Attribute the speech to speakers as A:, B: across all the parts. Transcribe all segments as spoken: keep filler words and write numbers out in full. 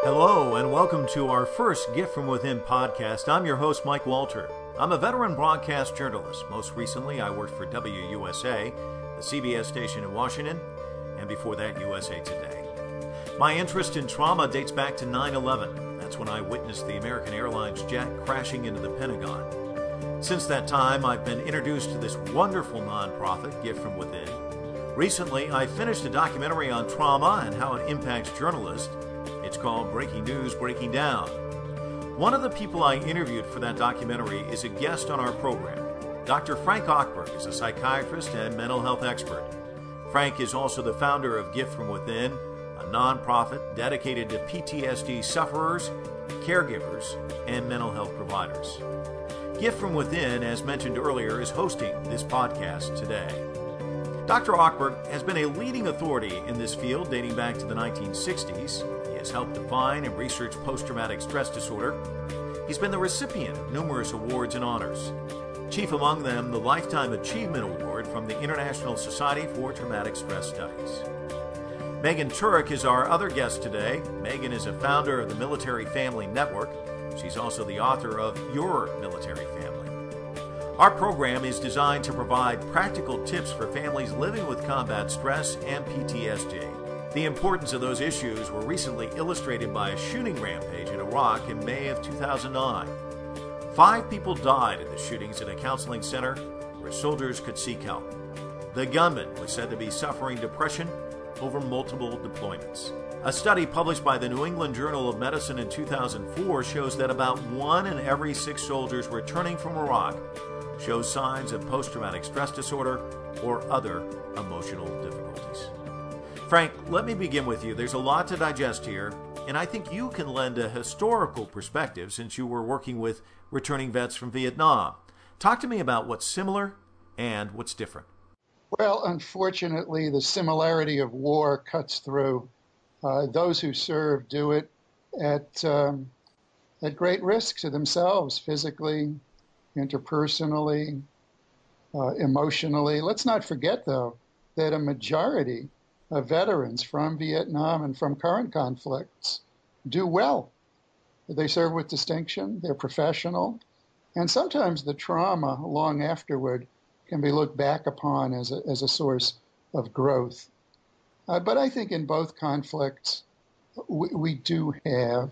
A: Hello, and welcome to our first Gift from Within podcast. I'm your host, Mike Walter. I'm a veteran broadcast journalist. Most recently, I worked for W U S A, the C B S station in Washington, and before that, U S A Today. My interest in trauma dates back to nine eleven. That's when I witnessed the American Airlines jet crashing into the Pentagon. Since that time, I've been introduced to this wonderful nonprofit, Gift from Within. Recently, I finished a documentary on trauma and how it impacts journalists. It's called Breaking News, Breaking Down. One of the people I interviewed for that documentary is a guest on our program. Doctor Frank Ochberg is a psychiatrist and mental health expert. Frank is also the founder of Gift from Within, a nonprofit dedicated to P T S D sufferers, caregivers, and mental health providers. Gift from Within, as mentioned earlier, is hosting this podcast today. Doctor Ochberg has been a leading authority in this field dating back to the nineteen sixties. He has helped define and research post-traumatic stress disorder. He's been the recipient of numerous awards and honors. Chief among them, the Lifetime Achievement Award from the International Society for Traumatic Stress Studies. Megan Turek is our other guest today. Megan is a founder of the Military Family Network. She's also the author of Your Military Family. Our program is designed to provide practical tips for families living with combat stress and P T S D. The importance of those issues were recently illustrated by a shooting rampage in Iraq in May of two thousand nine. Five people died in the shootings at a counseling center where soldiers could seek help. The gunman was said to be suffering depression over multiple deployments. A study published by the New England Journal of Medicine in two thousand four shows that about one in every six soldiers returning from Iraq shows signs of post-traumatic stress disorder or other emotional difficulties. Frank, let me begin with you. There's a lot to digest here, and I think you can lend a historical perspective since you were working with returning vets from Vietnam. Talk to me about what's similar and what's different.
B: Well, unfortunately, the similarity of war cuts through. Uh, those who serve do it at um, at great risk to themselves, physically, interpersonally, uh, emotionally. Let's not forget, though, that a majority of veterans from Vietnam and from current conflicts do well. They serve with distinction, they're professional, and sometimes the trauma long afterward can be looked back upon as a, as a source of growth. Uh, but I think in both conflicts, we, we do have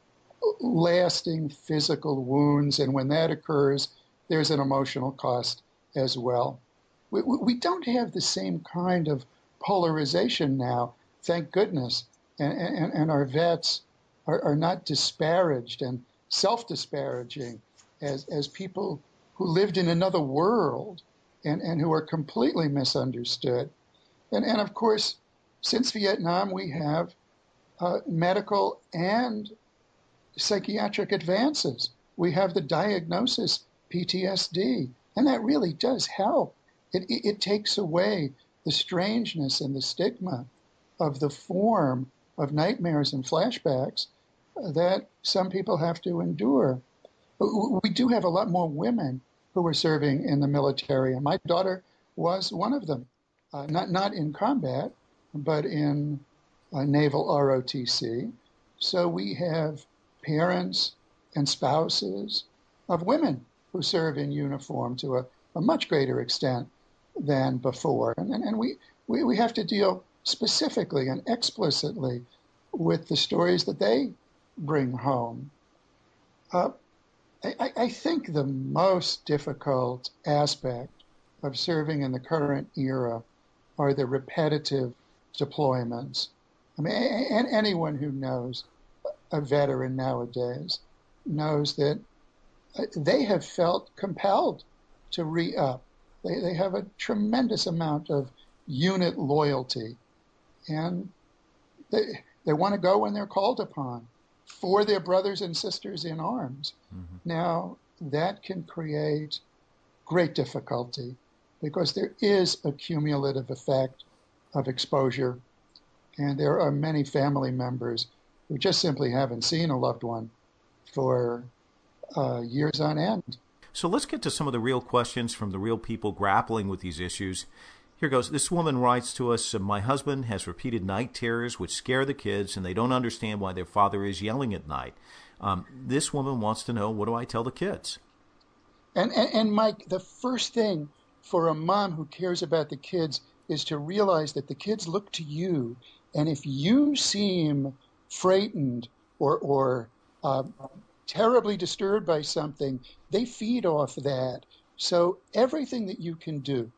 B: lasting physical wounds, and when that occurs, there's an emotional cost as well. We, we don't have the same kind of polarization now, thank goodness, and, and, and our vets are, are not disparaged and self-disparaging as, as people who lived in another world and, and who are completely misunderstood. And, and of course, since Vietnam, we have uh, medical and psychiatric advances. We have the diagnosis P T S D, and that really does help. It, it, it takes away the strangeness and the stigma of the form of nightmares and flashbacks that some people have to endure. We do have a lot more women who are serving in the military, and my daughter was one of them, uh, not, not in combat, but in uh, Naval R O T C. So we have parents and spouses of women who serve in uniform to a, a much greater extent than before. And, and, and we, we, we have to deal specifically and explicitly with the stories that they bring home. Uh, I, I think the most difficult aspect of serving in the current era are the repetitive deployments. I mean, and anyone who knows a veteran nowadays knows that they have felt compelled to re-up. They, they have a tremendous amount of unit loyalty, and they, they want to go when they're called upon for their brothers and sisters in arms. Mm-hmm. Now, that can create great difficulty because there is a cumulative effect of exposure, and there are many family members who just simply haven't seen a loved one for uh, years on end.
A: So let's get to some of the real questions from the real people grappling with these issues. Here goes. This woman writes to us, my husband has repeated night terrors which scare the kids, and they don't understand why their father is yelling at night. Um, this woman wants to know, what do I tell the kids?
B: And, and, and Mike, the first thing for a mom who cares about the kids is to realize that the kids look to you. And if you seem frightened or, or uh, terribly disturbed by something, they feed off that. So everything that you can do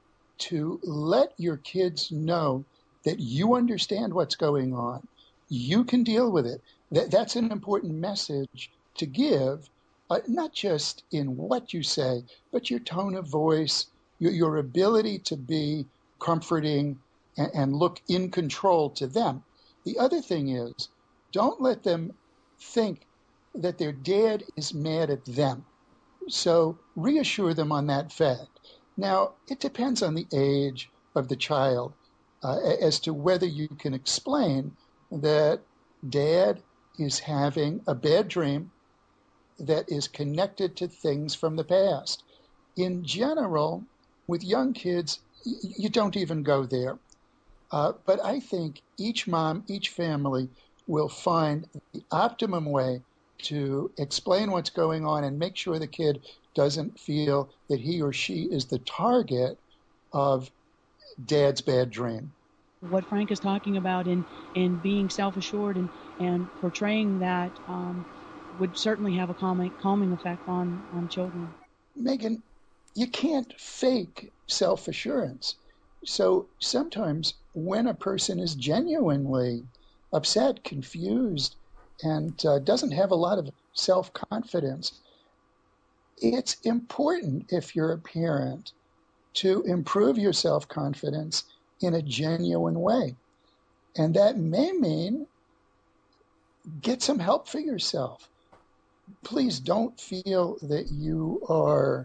B: to let your kids know that you understand what's going on, you can deal with it. That, that's an important message to give, uh, not just in what you say, but your tone of voice, your, your ability to be comforting and, and look in control to them. The other thing is, don't let them think that their dad is mad at them. So reassure them on that fact. Now, it depends on the age of the child uh, as to whether you can explain that dad is having a bad dream that is connected to things from the past. In general, with young kids, y- you don't even go there. Uh, but I think each mom, each family will find the optimum way to explain what's going on and make sure the kid doesn't feel that he or she is the target of dad's bad dream.
C: What Frank is talking about in, in being self-assured and, and portraying that um, would certainly have a calming, calming effect on, on children.
B: Megan, you can't fake self-assurance. So sometimes when a person is genuinely upset, confused, and uh, doesn't have a lot of self-confidence, it's important, if you're a parent, to improve your self-confidence in a genuine way. And that may mean get some help for yourself. Please don't feel that you are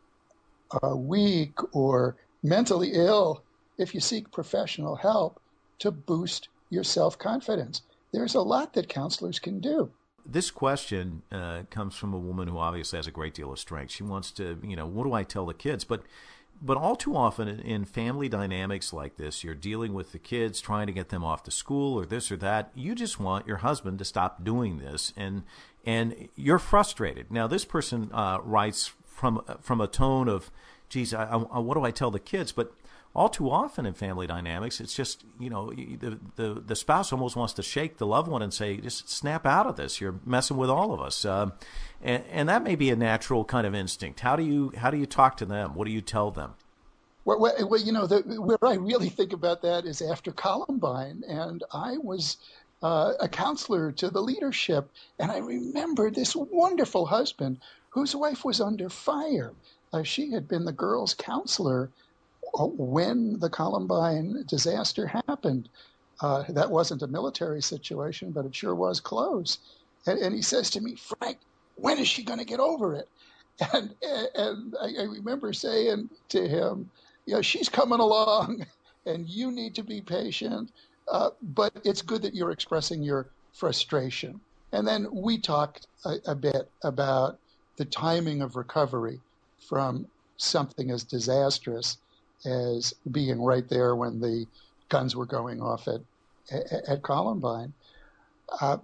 B: uh, weak or mentally ill if you seek professional help to boost your self-confidence. There's a lot that counselors can do.
A: This question uh, comes from a woman who obviously has a great deal of strength. She wants to, you know, what do I tell the kids? But but all too often in family dynamics like this, you're dealing with the kids, trying to get them off to school or this or that. You just want your husband to stop doing this, and and you're frustrated. Now, this person uh, writes from from a tone of, geez, I, I, what do I tell the kids? But all too often in family dynamics, it's just, you know, the, the the spouse almost wants to shake the loved one and say, just snap out of this. You're messing with all of us. Um, and, and that may be a natural kind of instinct. How do you how do you talk to them? What do you tell them?
B: Well, well you know, the, where I really think about that is after Columbine. And I was uh, a counselor to the leadership. And I remember this wonderful husband whose wife was under fire. Uh, she had been the girls' counselor when the Columbine disaster happened. Uh, that wasn't a military situation, but it sure was close. And, and he says to me, Frank, when is she going to get over it? And, and I, I remember saying to him, you know, she's coming along and you need to be patient, uh, but it's good that you're expressing your frustration. And then we talked a, a bit about the timing of recovery from something as disastrous as being right there when the guns were going off at at, at Columbine. Uh,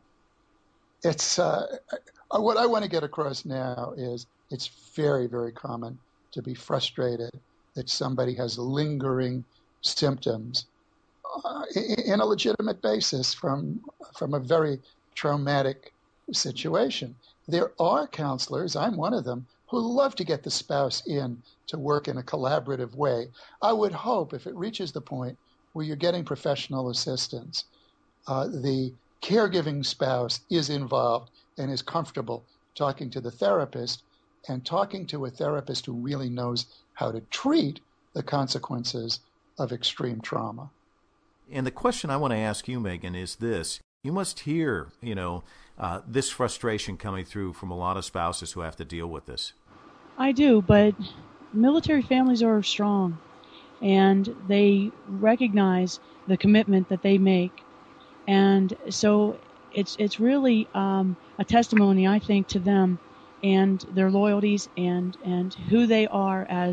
B: it's uh, what I want to get across now is it's very, very common to be frustrated that somebody has lingering symptoms uh, in a legitimate basis from from a very traumatic situation. There are counselors, I'm one of them, who love to get the spouse in to work in a collaborative way. I would hope if it reaches the point where you're getting professional assistance, uh, the caregiving spouse is involved and is comfortable talking to the therapist and talking to a therapist who really knows how to treat the consequences of extreme trauma.
A: And the question I want to ask you, Megan, is this. You must hear, you know, uh, this frustration coming through from a lot of spouses who have to deal with this.
C: I do, but military families are strong, and they recognize the commitment that they make. And so it's it's really um, a testimony, I think, to them and their loyalties and, and who they are as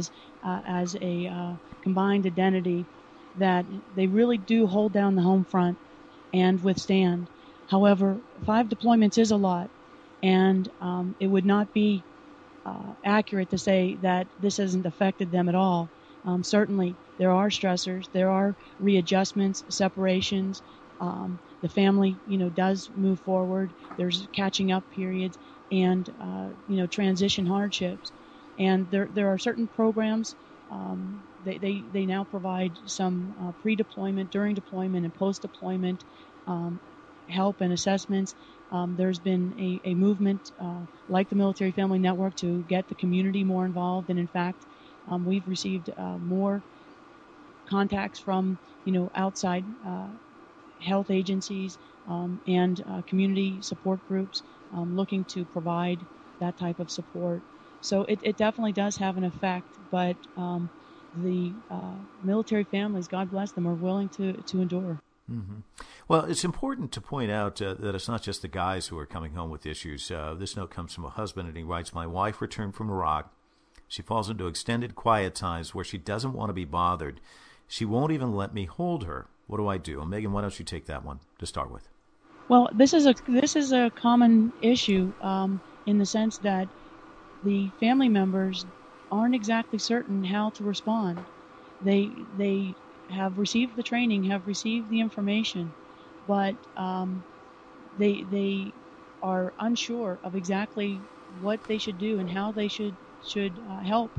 C: uh, as a uh, combined identity, that they really do hold down the home front and withstand. However, five deployments is a lot, and um, it would not be uh, accurate to say that this hasn't affected them at all. Um, certainly, there are stressors, there are readjustments, separations. Um, the family, you know, does move forward. There's catching up periods and uh, you know, transition hardships. And there there are certain programs. Um, they, they they now provide some uh, pre-deployment, during deployment, and post-deployment um, help and assessments. Um, there's been a, a movement uh, like the Military Family Network to get the community more involved, and in fact, um, we've received uh, more contacts from you know outside uh, health agencies um, and uh, community support groups um, looking to provide that type of support. So it, it definitely does have an effect, but um, the uh, military families, God bless them, are willing to, to endure.
A: Mm-hmm. Well, it's important to point out uh, that it's not just the guys who are coming home with issues. Uh, this note comes from a husband, and he writes, "My wife returned from Iraq. She falls into extended quiet times where she doesn't want to be bothered. She won't even let me hold her. What do I do?" And Megan, why don't you take that one to start with?
C: Well, this is a this is a common issue um, in the sense that the family members aren't exactly certain how to respond. They they have received the training, have received the information, but um, they they are unsure of exactly what they should do and how they should should uh, help.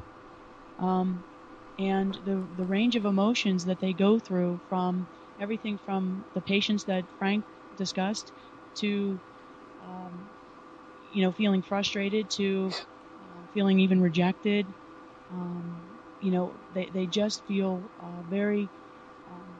C: Um, and the the range of emotions that they go through, from everything from the patients that Frank discussed to um, you know feeling frustrated to uh, feeling even rejected. Um, you know they they just feel uh, very um,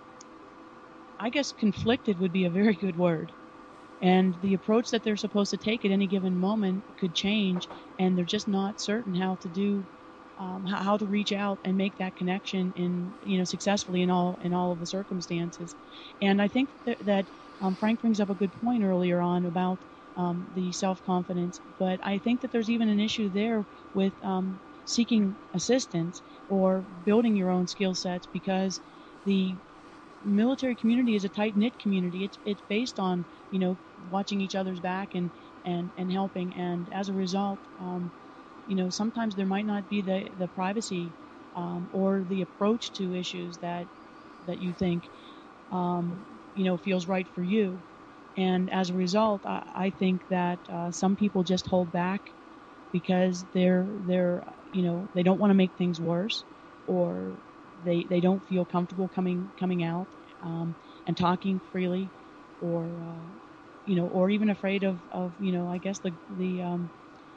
C: I guess conflicted would be a very good word. And the approach that they're supposed to take at any given moment could change, and they're just not certain how to do, um, how, how to reach out and make that connection in, you know, successfully in all in all of the circumstances. And I think that, that um, Frank brings up a good point earlier on about um, the self-confidence, but I think that there's even an issue there with um, seeking assistance or building your own skill sets, because the military community is a tight-knit community. It's it's based on, you know, watching each other's back and, and, and helping. And as a result, um, you know, sometimes there might not be the, the privacy um, or the approach to issues that that you think, um, you know, feels right for you. And as a result, I, I think that uh, some people just hold back because they're they're you know they don't want to make things worse, or they they don't feel comfortable coming coming out um, and talking freely, or uh, you know, or even afraid of, of you know I guess the the, um,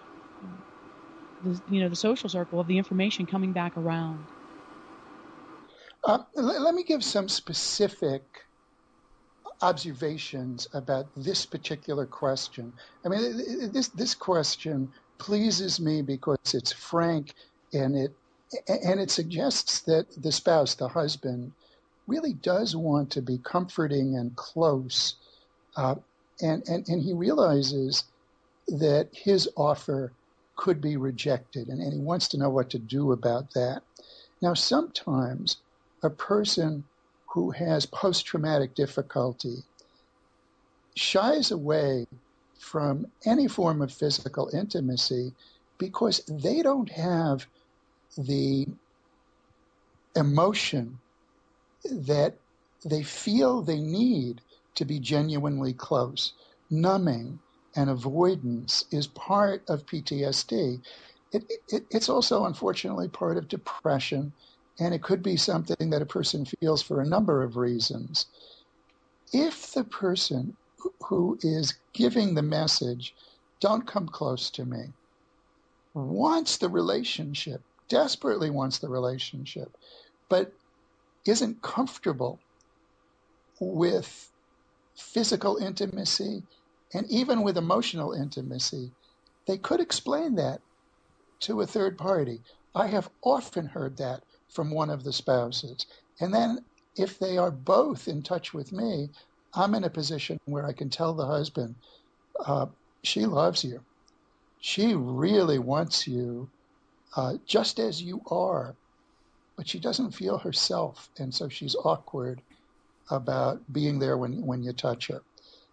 C: the you know the social circle of the information coming back around.
B: Uh, let, let me give some specific observations about this particular question. I mean, this this question pleases me because it's frank, and it and it suggests that the spouse, the husband, really does want to be comforting and close, uh, and, and and he realizes that his offer could be rejected, and, and he wants to know what to do about that. Now, sometimes a person who has post-traumatic difficulty shies away from any form of physical intimacy because they don't have the emotion that they feel they need to be genuinely close. Numbing and avoidance is part of P T S D. It, it, it's also, unfortunately, part of depression, and it could be something that a person feels for a number of reasons. If the person who is giving the message, "Don't come close to me," wants the relationship, desperately wants the relationship, but isn't comfortable with physical intimacy and even with emotional intimacy, they could explain that to a third party. I have often heard that from one of the spouses. And then if they are both in touch with me, I'm in a position where I can tell the husband, uh, she loves you. She really wants you uh, just as you are, but she doesn't feel herself, and so she's awkward about being there when, when you touch her.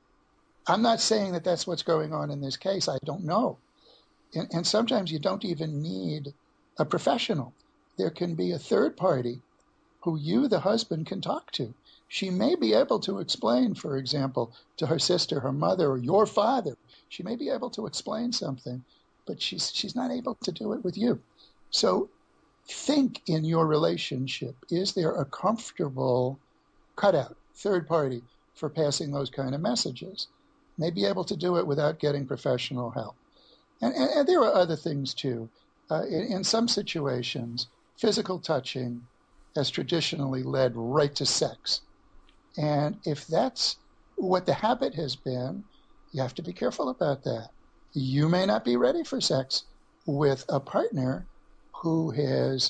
B: I'm not saying that that's what's going on in this case. I don't know. And, and sometimes you don't even need a professional. There can be a third party who you, the husband, can talk to. She may be able to explain, for example, to her sister, her mother, or your father. She may be able to explain something, but she's she's not able to do it with you. So think in your relationship, is there a comfortable cutout, third party, for passing those kind of messages? May be able to do it without getting professional help. And, and, and there are other things too. Uh, in, in some situations, physical touching has traditionally led right to sex. And if that's what the habit has been, you have to be careful about that. You may not be ready for sex with a partner who has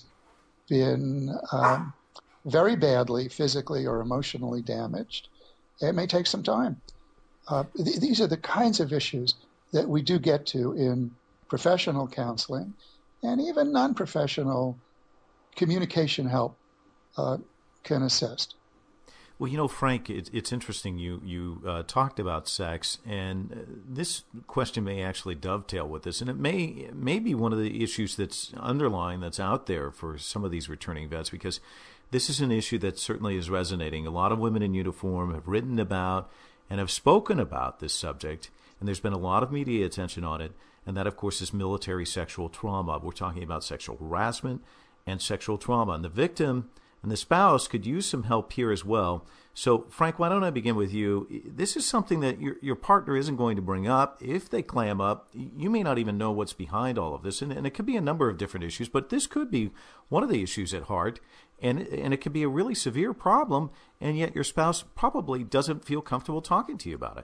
B: been um, very badly physically or emotionally damaged. It may take some time. Uh, th- these are the kinds of issues that we do get to in professional counseling, and even non-professional communication help uh, can assist.
A: Well, you know, Frank, it, it's interesting. You you uh, talked about sex, and uh, this question may actually dovetail with this, and it may it may be one of the issues that's underlying, that's out there for some of these returning vets, because this is an issue that certainly is resonating. A lot of women in uniform have written about and have spoken about this subject, and there's been a lot of media attention on it, and that, of course, is military sexual trauma. We're talking about sexual harassment and sexual trauma, and the victim and the spouse could use some help here as well. So, Frank, why don't I begin with you? This is something that your your partner isn't going to bring up. If they clam up, you may not even know what's behind all of this, and, and it could be a number of different issues, but this could be one of the issues at heart, and and it could be a really severe problem, and yet your spouse probably doesn't feel comfortable talking to you about it.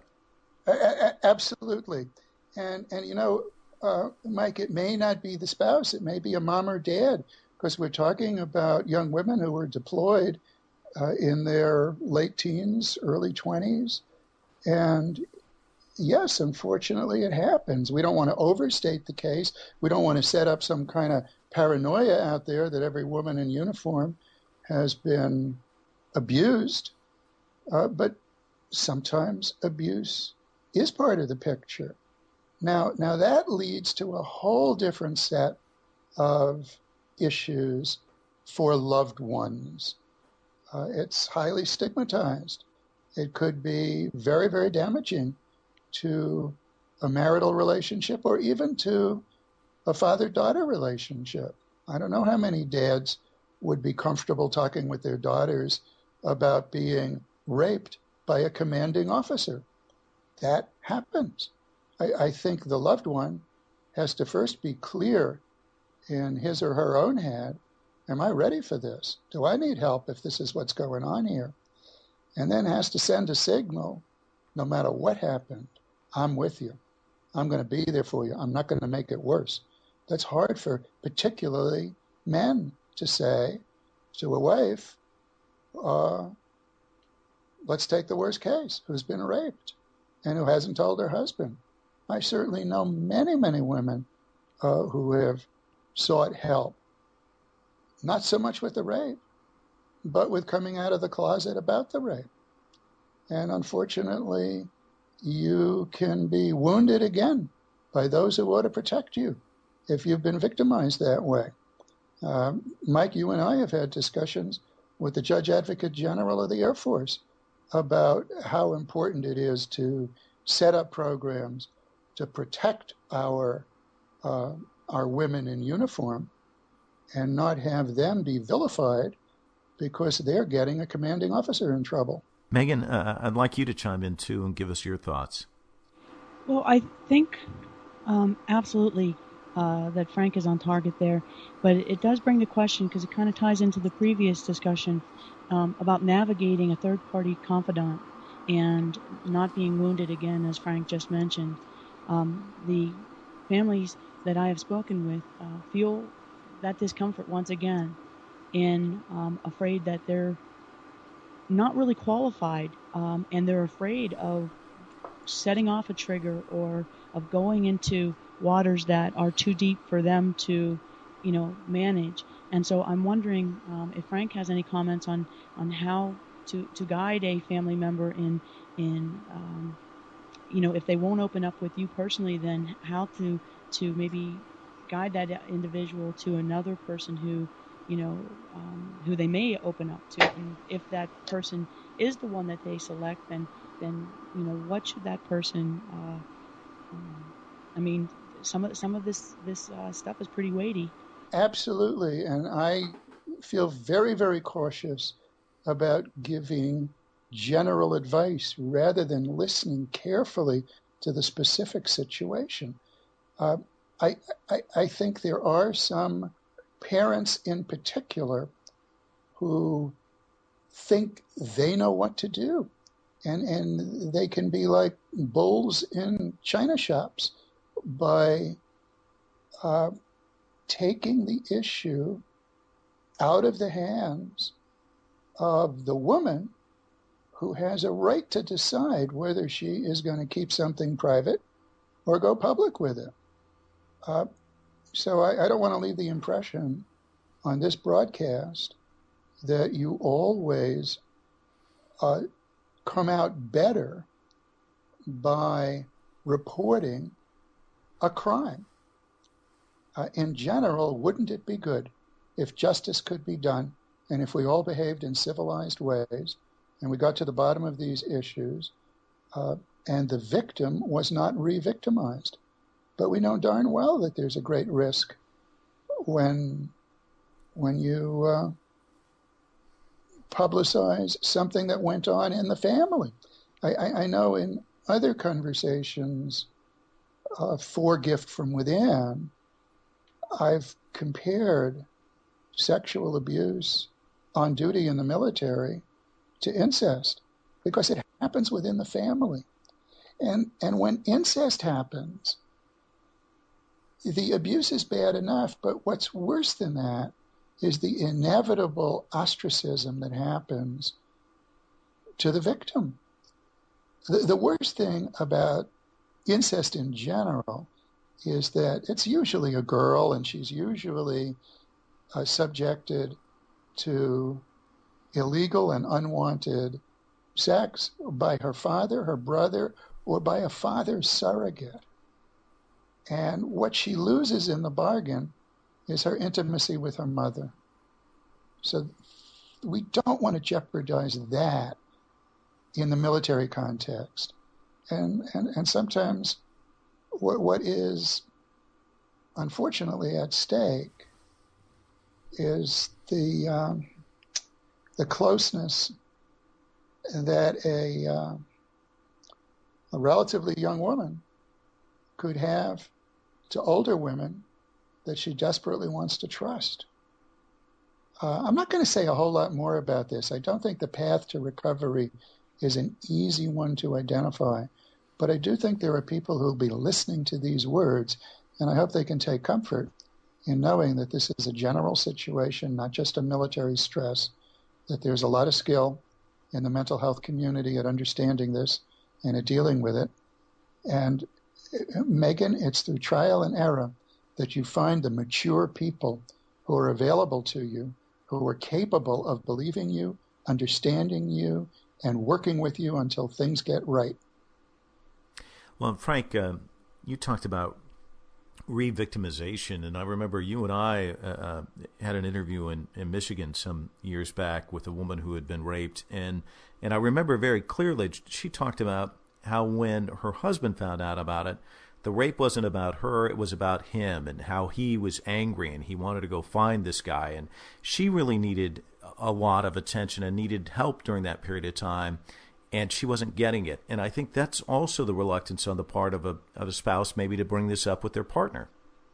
B: A- absolutely. And, and you know, uh, Mike, it may not be the spouse. It may be a mom or dad, because we're talking about young women who were deployed uh, in their late teens, early twenties. And yes, unfortunately, it happens. We don't want to overstate the case. We don't want to set up some kind of paranoia out there that every woman in uniform has been abused. Uh, but sometimes abuse is part of the picture. Now, now that leads to a whole different set of issues for loved ones. Uh, it's highly stigmatized. It could be very, very damaging to a marital relationship or even to a father-daughter relationship. I don't know how many dads would be comfortable talking with their daughters about being raped by a commanding officer. That happens. I, I think the loved one has to first be clear in his or her own head, am I ready for this? Do I need help if this is what's going on here? And then has to send a signal, no matter what happened, I'm with you. I'm going to be there for you. I'm not going to make it worse. That's hard for particularly men to say to a wife, uh, let's take the worst case, who's been raped and who hasn't told her husband. I certainly know many, many women uh, who have sought help, not so much with the rape, but with coming out of the closet about the rape. And unfortunately, you can be wounded again by those who ought to protect you if you've been victimized that way. Uh, Mike, you and I have had discussions with the Judge Advocate General of the Air Force about how important it is to set up programs to protect our uh, our women in uniform and not have them be vilified because they're getting a commanding officer in trouble.
A: Megan, uh, I'd like you to chime in too and give us your thoughts.
C: Well, I think um, absolutely uh, that Frank is on target there, but it does bring the question, because it kind of ties into the previous discussion um, about navigating a third-party confidant and not being wounded again, as Frank just mentioned. Um, the families that I have spoken with uh, feel that discomfort once again, and um, afraid that they're not really qualified, um, and they're afraid of setting off a trigger or of going into waters that are too deep for them to you know, manage. And so I'm wondering um, if Frank has any comments on on how to to guide a family member in in um, you know, if they won't open up with you personally, then how to to maybe guide that individual to another person who, you know, um, who they may open up to. And if that person is the one that they select, then then you know, what should that person? Uh, um, I mean, some of some of this this uh, stuff is pretty weighty.
B: Absolutely, and I feel very, very cautious about giving general advice rather than listening carefully to the specific situation. Uh, I, I, I think there are some parents in particular who think they know what to do, and, and they can be like bulls in china shops by uh, taking the issue out of the hands of the woman who has a right to decide whether she is going to keep something private or go public with it. Uh, so I, I don't want to leave the impression on this broadcast that you always uh, come out better by reporting a crime. Uh, in general, wouldn't it be good if justice could be done and if we all behaved in civilized ways and we got to the bottom of these issues uh, and the victim was not re-victimized? But we know darn well that there's a great risk when when you uh, publicize something that went on in the family. I, I, I know in other conversations uh, for Gift from Within, I've compared sexual abuse on duty in the military to incest because it happens within the family. And, and when incest happens, the abuse is bad enough, but what's worse than that is the inevitable ostracism that happens to the victim. The, the worst thing about incest in general is that it's usually a girl, and she's usually uh, subjected to illegal and unwanted sex by her father, her brother, or by a father's surrogate. And what she loses in the bargain is her intimacy with her mother. So we don't want to jeopardize that in the military context. And and, and sometimes what, what is unfortunately at stake is the um, the closeness that a, uh, a relatively young woman could have to older women that she desperately wants to trust. Uh, I'm not going to say a whole lot more about this. I don't think the path to recovery is an easy one to identify, but I do think there are people who will be listening to these words, and I hope they can take comfort in knowing that this is a general situation, not just a military stress, that there's a lot of skill in the mental health community at understanding this and at dealing with it. And Megan, it's through trial and error that you find the mature people who are available to you, who are capable of believing you, understanding you, and working with you until things get right.
A: Well, Frank, uh, you talked about re-victimization, and I remember you and I uh, had an interview in, in Michigan some years back with a woman who had been raped, and and I remember very clearly she talked about how when her husband found out about it, the rape wasn't about her, it was about him, and how he was angry and he wanted to go find this guy, and she really needed a lot of attention and needed help during that period of time, and she wasn't getting it. And I think that's also the reluctance on the part of a of a spouse maybe to bring this up with their partner.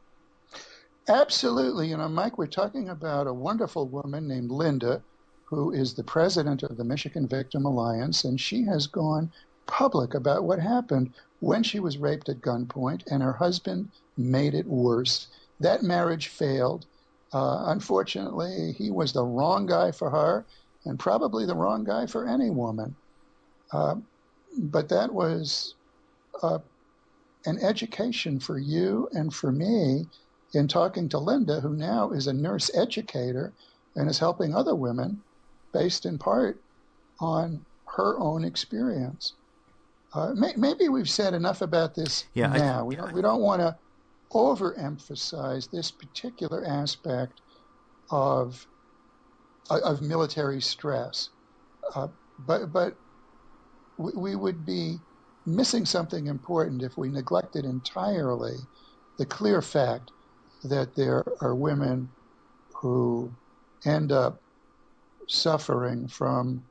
B: Absolutely. You know, Mike, we're talking about a wonderful woman named Linda, who is the president of the Michigan Victim Alliance, and she has gone public about what happened when she was raped at gunpoint, and her husband made it worse. That marriage failed. Uh, unfortunately, he was the wrong guy for her, and probably the wrong guy for any woman. Uh, but that was uh, an education for you and for me in talking to Linda, who now is a nurse educator and is helping other women based in part on her own experience. Uh, may, maybe we've said enough about this
A: yeah,
B: now.
A: I,
B: we don't, we don't want to overemphasize this particular aspect of of military stress, uh, but but we, we would be missing something important if we neglected entirely the clear fact that there are women who end up suffering from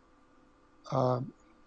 B: uh,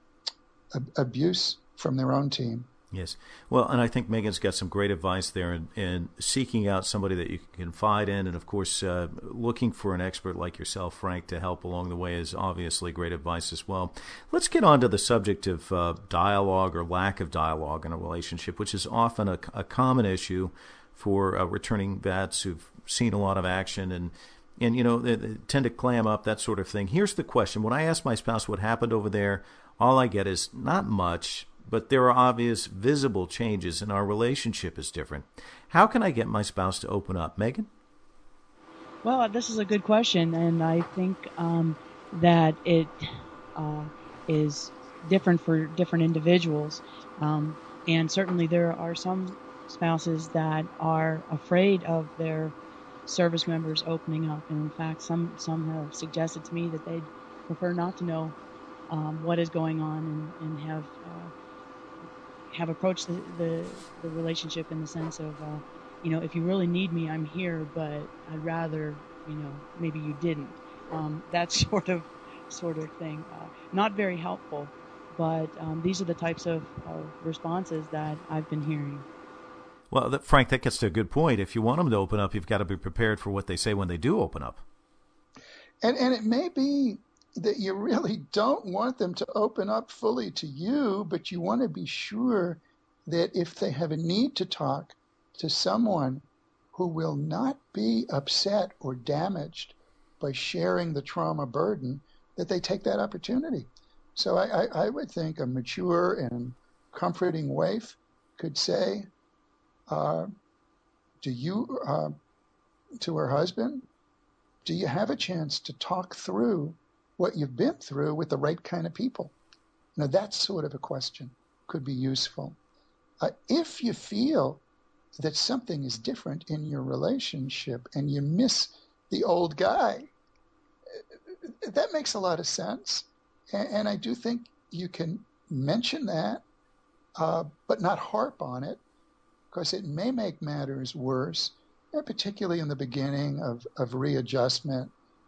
B: ab- abuse from their own team.
A: Yes. Well, and I think Megan's got some great advice there in, in seeking out somebody that you can confide in. And, of course, uh, looking for an expert like yourself, Frank, to help along the way is obviously great advice as well. Let's get on to the subject of uh, dialogue or lack of dialogue in a relationship, which is often a, a common issue for uh, returning vets who've seen a lot of action and, and you know, they, they tend to clam up, that sort of thing. Here's the question. When I ask my spouse what happened over there, all I get is not much, but there are obvious, visible changes, and our relationship is different. How can I get my spouse to open up? Megan?
C: Well, this is a good question, and I think um, that it uh, is different for different individuals. Um, and certainly there are some spouses that are afraid of their service members opening up. And in fact, some, some have suggested to me that they'd prefer not to know um, what is going on and, and have... Uh, have approached the, the, the relationship in the sense of, uh, you know, if you really need me, I'm here, but I'd rather, you know, maybe you didn't. Um, that sort of sort of thing. Uh, not very helpful, but um, these are the types of, of responses that I've been hearing.
A: Well, that, Frank, that gets to a good point. If you want them to open up, you've got to be prepared for what they say when they do open up.
B: And and it may be that you really don't want them to open up fully to you, but you want to be sure that if they have a need to talk to someone who will not be upset or damaged by sharing the trauma burden, that they take that opportunity. So I, I, I would think a mature and comforting wife could say, uh, do you, uh, to her husband, do you have a chance to talk through what you've been through with the right kind of people? Now, that sort of a question could be useful. Uh, if you feel that something is different in your relationship and you miss the old guy, that makes a lot of sense. And, and I do think you can mention that, uh, but not harp on it, because it may make matters worse, and particularly in the beginning of, of readjustment,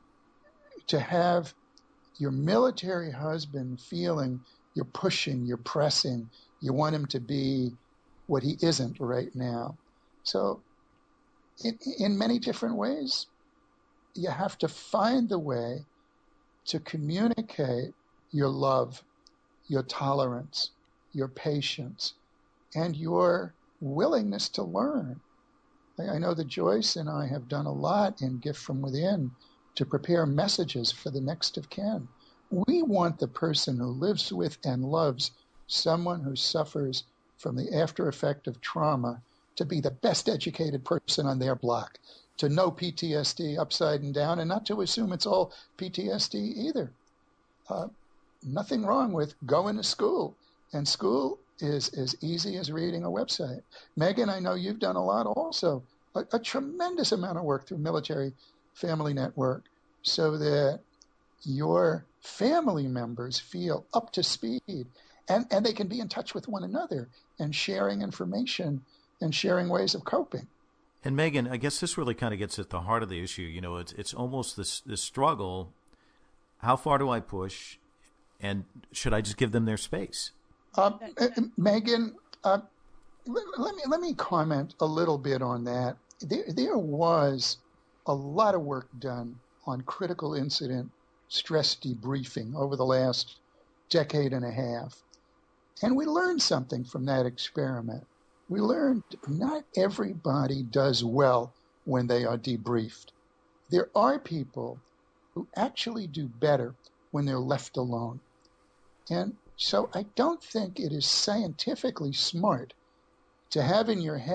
B: to have your military husband feeling you're pushing, you're pressing, you want him to be what he isn't right now. So in, in many different ways, you have to find the way to communicate your love, your tolerance, your patience, and your willingness to learn. I know that Joyce and I have done a lot in Gift from Within to prepare messages for the next of kin. We want the person who lives with and loves someone who suffers from the after effect of trauma to be the best educated person on their block, to know P T S D upside and down, and not to assume it's all P T S D either. Uh, nothing wrong with going to school, and school is as easy as reading a website. Megan, I know you've done a lot also, a, a tremendous amount of work through Military Family Network, so that your family members feel up to speed, and, and they can be in touch with one another and sharing information and sharing ways of coping.
A: And Megan, I guess this really kind of gets at the heart of the issue. You know, it's it's almost this this struggle. How far do I push, and should I just give them their space?
B: Uh, Megan, uh, let, let me let me comment a little bit on that. There there was a lot of work done on critical incident stress debriefing over the last decade and a half, and we learned something from that experiment. We learned not everybody does well when they are debriefed. There are people who actually do better when they're left alone. And so I don't think it is scientifically smart to have in your head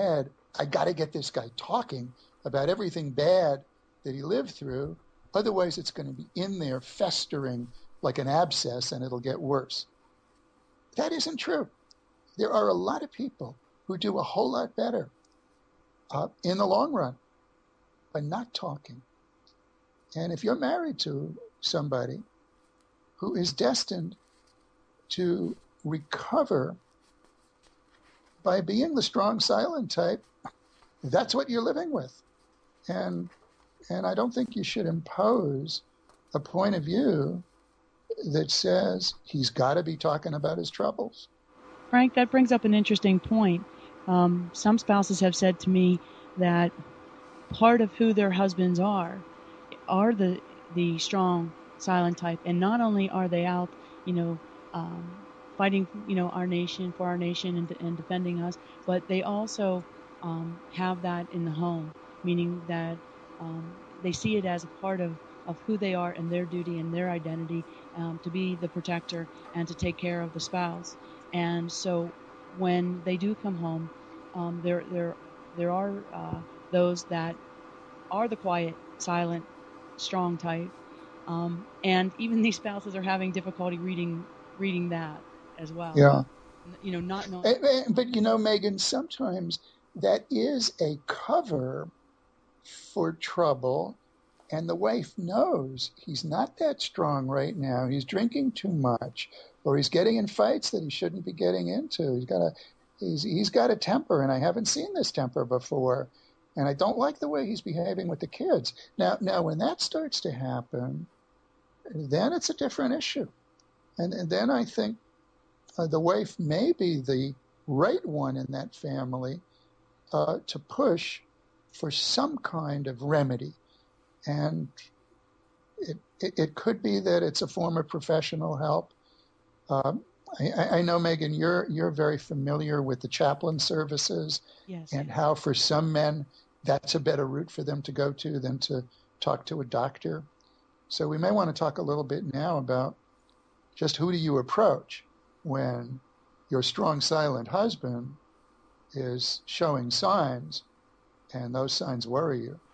B: I got to get this guy talking about everything bad that he lived through. Otherwise, it's going to be in there festering like an abscess and it'll get worse. That isn't true. There are a lot of people who do a whole lot better uh, in the long run by not talking. And if you're married to somebody who is destined to recover by being the strong silent type, that's what you're living with. And and I don't think you should impose a point of view that says he's got to be talking about his troubles.
C: Frank, that brings up an interesting point. Um, some spouses have said to me that part of who their husbands are are the the strong silent type, and not only are they out, you know, um, fighting, you know, our nation for our nation and, and defending us, but they also um, have that in the home, meaning that um, they see it as a part of, of who they are and their duty and their identity, um, to be the protector and to take care of the spouse. And so when they do come home, um, there there there are uh, those that are the quiet, silent, strong type, um, and even these spouses are having difficulty reading reading that as well.
B: Yeah.
C: You know, not knowing.
B: But, you know, Megan, sometimes that is a cover for trouble, and the wife knows he's not that strong right now. He's drinking too much, or he's getting in fights that he shouldn't be getting into. He's got a he's he's got a temper, and I haven't seen this temper before, and I don't like the way he's behaving with the kids. Now, now when that starts to happen, then it's a different issue, and, and then I think uh, the wife may be the right one in that family uh, to push for some kind of remedy. And it, it, it could be that it's a form of professional help. Um, I, I know, Megan, you're you're very familiar with the chaplain services.
C: Yes.
B: And how for some men that's a better route for them to go to than to talk to a doctor. So we may want to talk a little bit now about just who do you approach when your strong, silent husband is showing signs and those signs worry you.